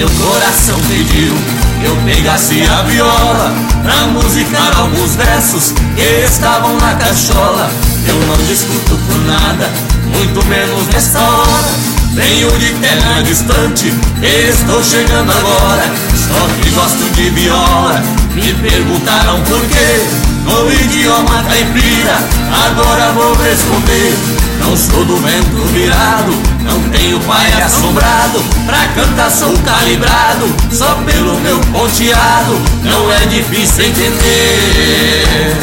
meu coração pediu que eu pegasse a viola pra musicar alguns versos que estavam na cachola. Eu não discuto por nada, muito menos nessa hora. Venho de terra distante, estou chegando agora. Só que gosto de viola, me perguntaram por quê. No idioma caipira, agora vou responder. Não sou do vento virado, não tenho pai assombrado. Pra cantar sou calibrado, só pelo meu ponteado não é difícil entender.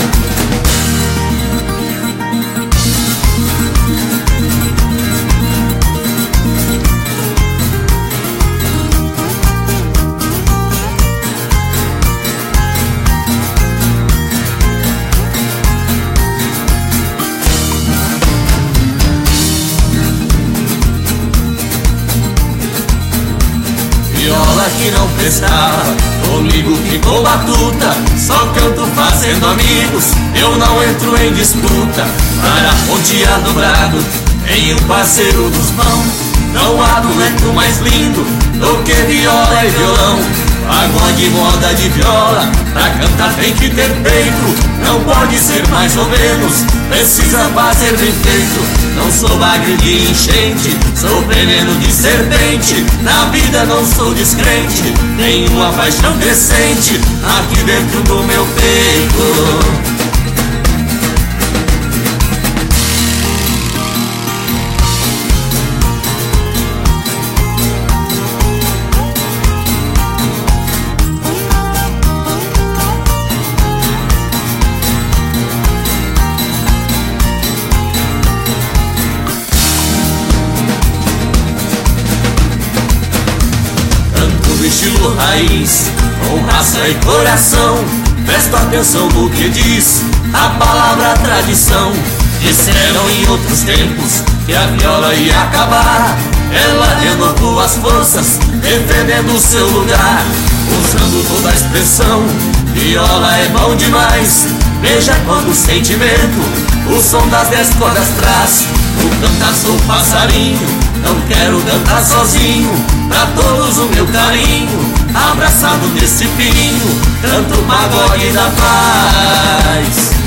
Viola que não prestava, comigo ficou batuta. Só canto fazendo amigos, eu não entro em disputa. Para pontear dobrado, tem um parceiro dos mãos. Não há dueto mais lindo do que viola e violão. Pagode, moda de viola, pra cantar tem que ter peito. Não pode ser mais ou menos, precisa fazer bem feito. Não sou bagre de enchente, sou veneno de serpente. Na vida não sou descrente, tenho uma paixão crescente aqui dentro do meu peito. Estilo raiz, com raça e coração. Presta atenção no que diz a palavra tradição. Disseram em outros tempos que a viola ia acabar. Ela renovou as forças, defendendo o seu lugar. Usando toda a expressão, viola é bom demais. Veja quando o sentimento, o som das 10 cordas traz. No cantar sou passarinho, não quero cantar sozinho. Pra todos o meu carinho, abraçado nesse pinho, canto o pagode da paz.